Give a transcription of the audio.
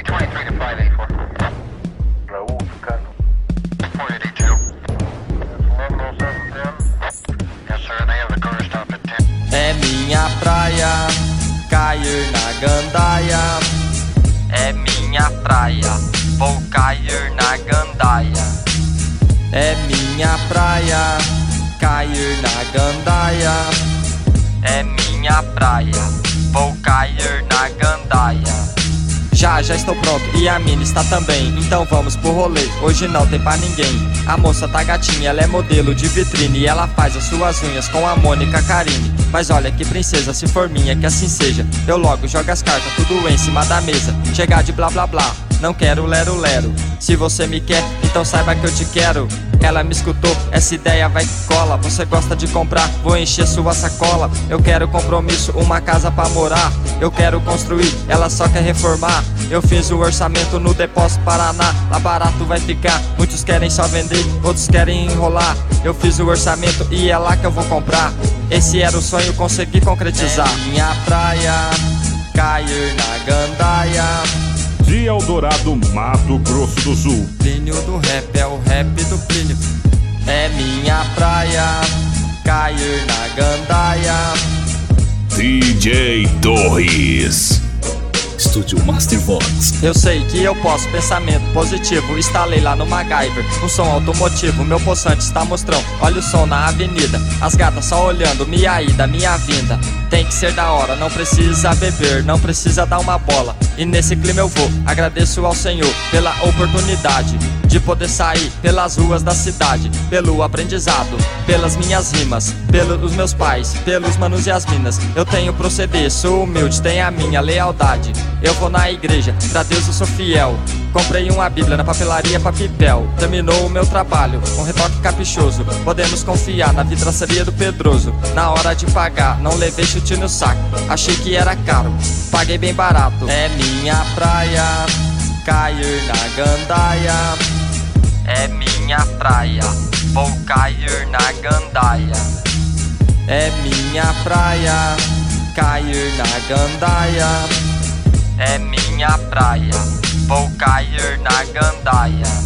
23 to 584. Raul, Tucano. 482. 110710. Yes, sir, and they have the car stop at 10. É minha praia, cair na gandaia. É minha praia, vou cair na gandaia. É minha praia, cair na gandaia. É minha praia, vou cair na gandaia. Já estou pronto e a mina está também. Então vamos pro rolê, hoje não tem pra ninguém. A moça tá gatinha, ela é modelo de vitrine e ela faz as suas unhas com a Mônica Carine. Mas olha que princesa, se for minha que assim seja. Eu logo jogo as cartas tudo em cima da mesa. Chegar de blá blá blá, não quero lero lero. Se você me quer, então saiba que eu te quero. Ela me escutou, essa ideia vai que cola. Você gosta de comprar, vou encher sua sacola. Eu quero compromisso, uma casa pra morar. Eu quero construir, ela só quer reformar. Eu fiz o orçamento no Depósito Paraná. Lá barato vai ficar, muitos querem só vender, outros querem enrolar. Eu fiz o orçamento e é lá que eu vou comprar. Esse era o sonho, consegui concretizar. É minha praia, cair na gandaia. De Eldorado, Mato Grosso do Sul. Plínio do rap é o rap do Plínio. É minha praia, cair na gandaia. DJ Torres. Estúdio Mastervox. Eu sei que eu posso, pensamento positivo. Instalei lá no MacGyver, um som automotivo. Meu poçante está mostrando, olha o som na avenida. As gatas só olhando, minha ida, minha vinda. Tem que ser da hora, não precisa beber, não precisa dar uma bola. E nesse clima eu vou, agradeço ao Senhor pela oportunidade de poder sair pelas ruas da cidade. Pelo aprendizado, pelas minhas rimas, pelos meus pais, pelos manos e as minas. Eu tenho proceder, sou humilde, tenho a minha lealdade. Eu vou na igreja, pra Deus eu sou fiel. Comprei uma bíblia na papelaria Papipel. Terminou o meu trabalho, com retoque caprichoso. Podemos confiar na vidraçaria do Pedroso. Na hora de pagar, não levei chute no saco. Achei que era caro, paguei bem barato. É minha praia, cair na gandaia. É minha praia, vou cair na gandaia. É minha praia, cair na gandaia. É minha praia, vou cair na gandaia.